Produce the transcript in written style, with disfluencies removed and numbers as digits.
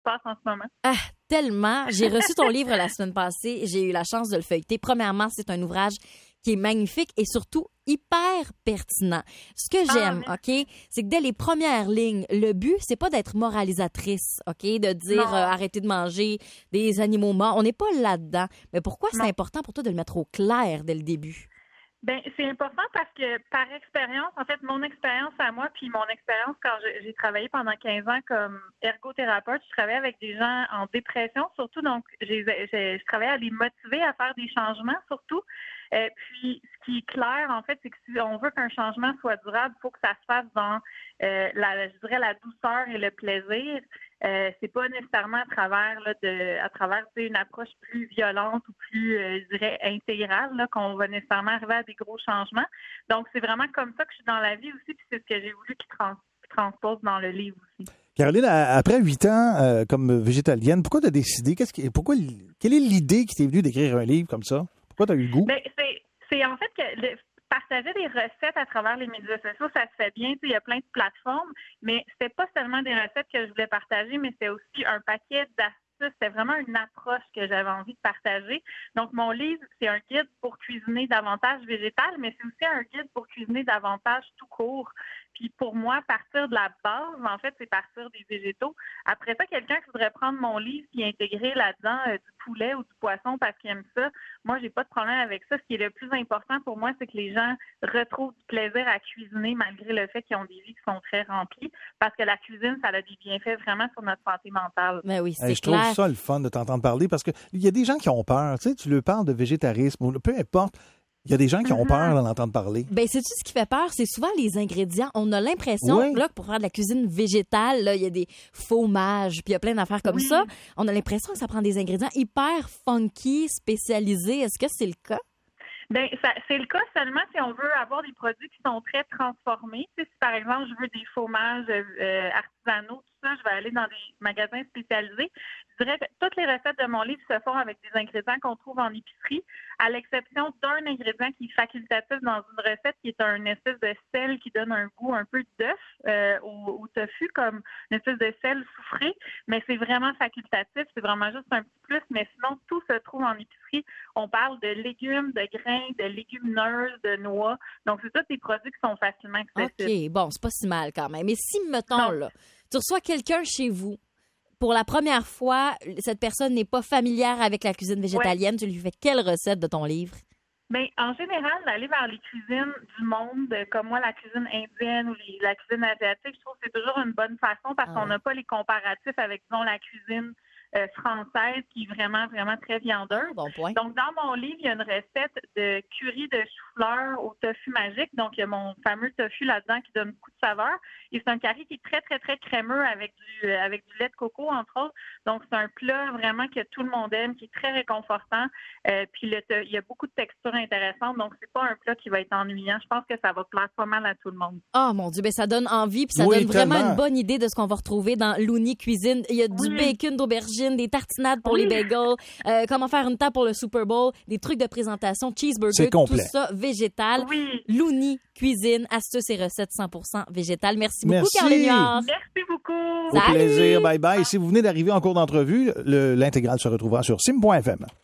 passe en ce moment? Ah, tellement. J'ai reçu ton livre la semaine passée. J'ai eu la chance de le feuilleter. Premièrement, c'est un ouvrage qui est magnifique et surtout hyper pertinent. Ce que j'aime, OK, c'est que dès les premières lignes, le but, c'est pas d'être moralisatrice, OK, de dire arrêtez de manger des animaux morts. On n'est pas là-dedans. Mais pourquoi c'est important pour toi de le mettre au clair dès le début? Ben, c'est important parce que par expérience, en fait, mon expérience à moi, puis mon expérience quand j'ai travaillé pendant 15 ans comme ergothérapeute, je travaillais avec des gens en dépression surtout, donc je travaillais à les motiver à faire des changements surtout. Puis, ce qui est clair, en fait, c'est que si on veut qu'un changement soit durable, il faut que ça se fasse dans, je dirais, la douceur et le plaisir. C'est pas nécessairement à travers une approche plus violente ou plus, je dirais, intégrale là, qu'on va nécessairement arriver à des gros changements. Donc, c'est vraiment comme ça que je suis dans la vie aussi, puis c'est ce que j'ai voulu qu'il transpose dans le livre aussi. Caroline, après 8 ans comme végétalienne, pourquoi tu as décidé? Quelle est l'idée qui t'est venue d'écrire un livre comme ça? Pourquoi tu as eu le goût? Bien, c'est en fait que partager des recettes à travers les médias sociaux, ça se fait bien. Il y a plein de plateformes, mais c'était pas seulement des recettes que je voulais partager, mais c'était aussi un paquet d'astuces. C'était vraiment une approche que j'avais envie de partager. Donc, mon livre, c'est un guide pour cuisiner davantage végétal, mais c'est aussi un guide pour cuisiner davantage tout court. Puis pour moi, partir de la base, en fait, c'est partir des végétaux. Après ça, quelqu'un qui voudrait prendre mon livre et intégrer là-dedans du poulet ou du poisson parce qu'il aime ça, moi, j'ai pas de problème avec ça. Ce qui est le plus important pour moi, c'est que les gens retrouvent du plaisir à cuisiner malgré le fait qu'ils ont des vies qui sont très remplies. Parce que la cuisine, ça a des bienfaits vraiment sur notre santé mentale. Ben oui, c'est je clair. trouve ça le fun de t'entendre parler parce qu'il y a des gens qui ont peur. Tu sais, tu leur parles de végétarisme ou peu importe. Il y a des gens qui ont peur d'en entendre parler. Ben, sais-tu ce qui fait peur? C'est souvent les ingrédients. On a l'impression là, que pour faire de la cuisine végétale, là, il y a des fromages, puis il y a plein d'affaires comme ça. On a l'impression que ça prend des ingrédients hyper funky, spécialisés. Est-ce que c'est le cas? Bien, c'est le cas seulement si on veut avoir des produits qui sont très transformés. Tu sais, si, par exemple, je veux des fromages artisanaux, tout ça, je vais aller dans des magasins spécialisés. Je dirais que toutes les recettes de mon livre se font avec des ingrédients qu'on trouve en épicerie, à l'exception d'un ingrédient qui est facultatif dans une recette, qui est un espèce de sel qui donne un goût un peu d'œuf au tofu, comme une espèce de sel soufré, mais c'est vraiment facultatif, c'est vraiment juste un petit plus, mais sinon, tout se trouve en épicerie. On parle de légumes, de grains, de légumineuses, de noix, donc c'est tous des produits qui sont facilement accessibles. OK, bon, c'est pas si mal quand même. Mais si, mettons, là, tu reçois quelqu'un chez vous, pour la première fois, cette personne n'est pas familière avec la cuisine végétalienne. Tu lui fais quelle recette de ton livre? Bien, en général, d'aller vers les cuisines du monde, comme moi, la cuisine indienne ou la cuisine asiatique, je trouve que c'est toujours une bonne façon parce qu'on n'a pas les comparatifs avec, disons, la cuisine française qui est vraiment, vraiment très viandeuse. Bon point. Donc, dans mon livre, il y a une recette de curry de chou-fleur au tofu magique. Donc, il y a mon fameux tofu là-dedans qui donne beaucoup de saveur. Et c'est un curry qui est très, très, très crémeux avec du lait de coco, entre autres. Donc, c'est un plat vraiment que tout le monde aime, qui est très réconfortant. Puis, il y a beaucoup de textures intéressantes. Donc, c'est pas un plat qui va être ennuyant. Je pense que ça va plaire pas mal à tout le monde. Oh mon Dieu, ben ça donne envie puis ça donne vraiment une bonne idée de ce qu'on va retrouver dans Looney Cuisine. Il y a du bacon d'aubergine, des tartinades pour les bagels, comment faire une table pour le Super Bowl, des trucs de présentation, cheeseburger, tout ça végétal. Looney Cuisine, astuces et recettes 100% végétales. Merci beaucoup, Caroline Huard. Merci beaucoup. Au plaisir. Bye bye. Si vous venez d'arriver en cours d'entrevue, l'intégrale se retrouvera sur sim.fm.